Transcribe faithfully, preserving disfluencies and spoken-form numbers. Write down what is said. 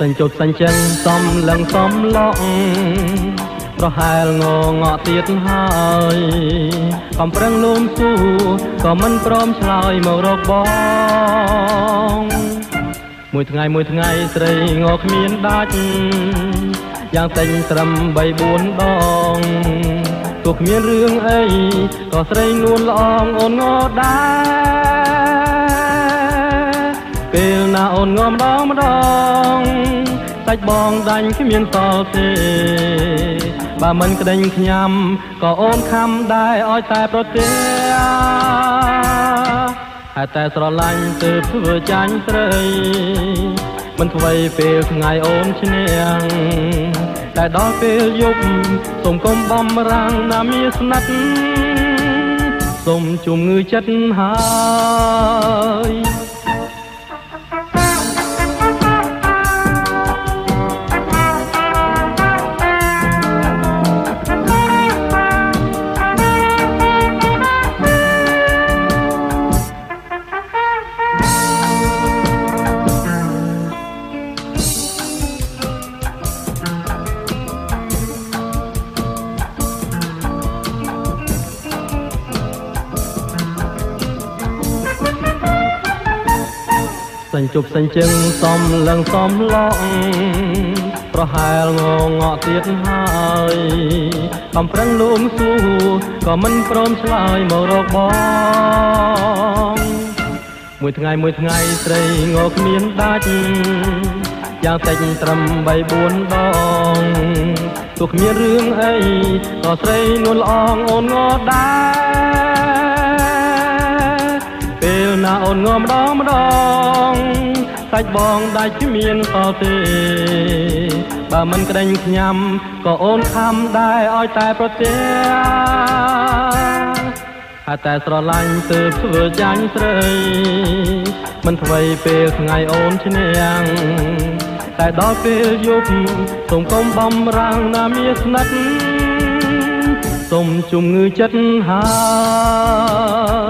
สัญจบสัญเจนซ้ำลังซ้ำล่องเพราะหายงอเงาะเตียดหายกำเปร่งลมสู้ก็มันพร้อมชลายมารกบองมวยថ្ងៃមួយថ្ងៃស្រីងគ្មានដាច់យ៉ាងតែងត្រឹមបីបួនដងទោះគ្មានរឿងអីក៏ស្រីនួនល្អងអូនងដែរពេលណាអូនងម្ដងម្ដងសាច់បងដាញ់គ្មានសល់ទេបើមិនក្តែងខ្ញាំក៏អូនខំដែរឲ្យតែប្រទះហើយតែស្រឡាញ់ទើបធ្វើចាញ់ស្រីមិនធ្វើពេលថ្ងៃអូនឈ្នះតែដល់ពេលយប់សូមកុំបំរាំងណាមានស្និទ្ធសូមជំងឺចិត្តហើយสัญจบสัญเจงซ้อมลังซ้อมล่องเพราะหายงอเงาะเตียดหายกำเปร่งลมสู้ก็มันพร้อมชลายมารกบองមួយថ្ងៃមួយថ្ងៃស្រីងគ្មានដាច់យ៉ាងតែងត្រឹមបីបួនដងទោះគ្មានរឿងអីក៏ស្រីនួនល្អងអូនងដែរពេលណាអូនងម្ដងម្ដងសាច់បងដាច់គ្មានសល់ទេបើមិនក្តែងខ្ញាំក៏អូនខំដែរឲ្យតែប្រទះហើយតែស្រឡាញ់ទើបធ្វើចាញ់ស្រីមិនធ្វើពេលថ្ងៃអូនឈ្នះតែដល់ពេលយប់សូមកុំបំរាំងណាមានស្និទ្ធសូមជំងឺចិត្តហើយ